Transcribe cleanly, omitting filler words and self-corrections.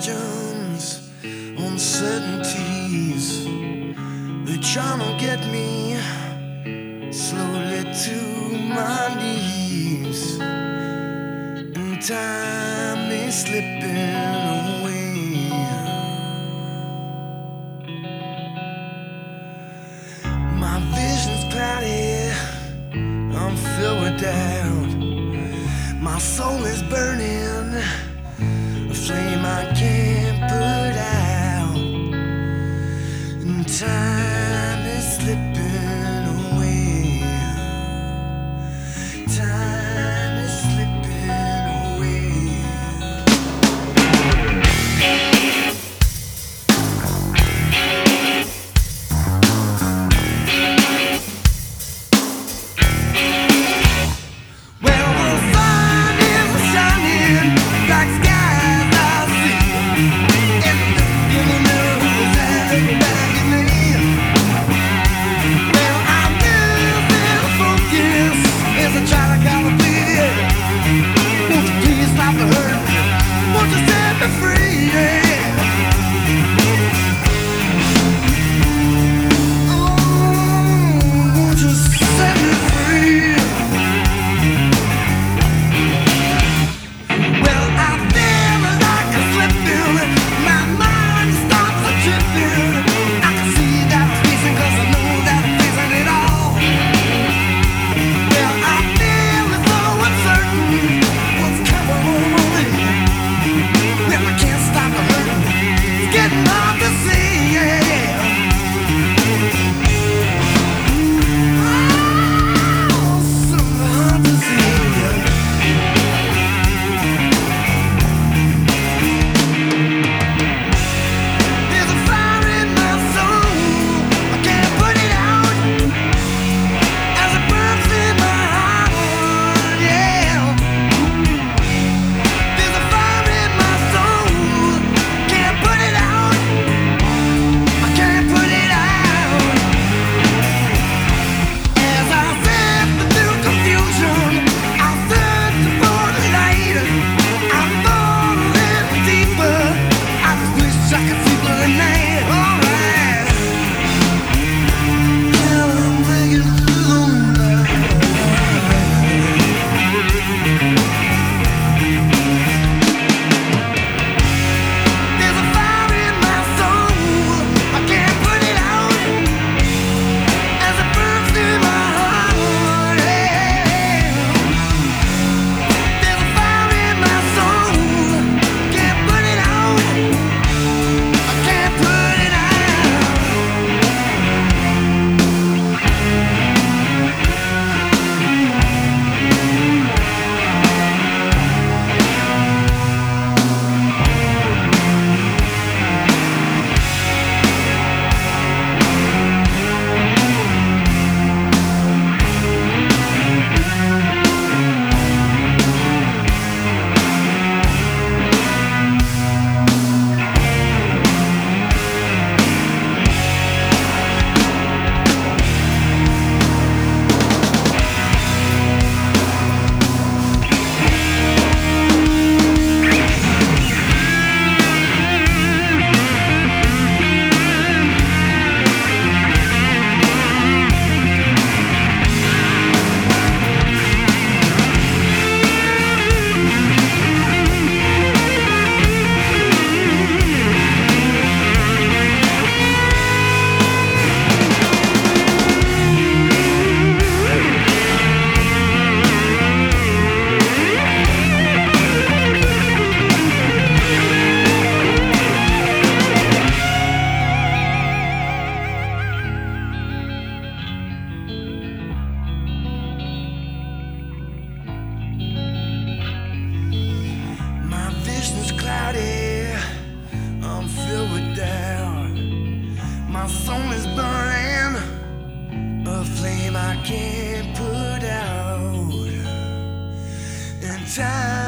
questions, uncertainties. They're trying to get me slowly to my knees. And time is slipping away. My vision's cloudy, I'm filled with doubt. My soul is burning, a flame I can't put out. And time is slipping away. Time is slipping away. Well, the sun is shining like skies I see. And in the mirrors and back at me. Well, I'm losing focus as I try to call a bid. Won't you please stop the hurt? Won't you set me free? Oh, won't you set me free? Well, I feel like I'm slipping. My mind stops a tripping. I can see that I'm facing 'cause I know that I'm facing it all. Well, I feel as though uncertain what's coming over me. Well, I can't stop the hurting. It's getting hard to see. Oh, so hard to see. There's a fire in my soul, I can't put it out. As it burns in my heart, yeah. There's a fire in my soul, can't put it out. I can't put it out. As I sift through confusion, I'm searching for the light. I'm falling deeper. I just wish I could see through the night. Alright. Till I'm making it through the night. There's a fire in my soul, I can't put it out. As it burns through my heart, yeah. There's a fire in my soul, can't put it out. I can't put it out. My vision's cloudy, I'm filled with doubt. My soul is burning, a flame I can't put out. And time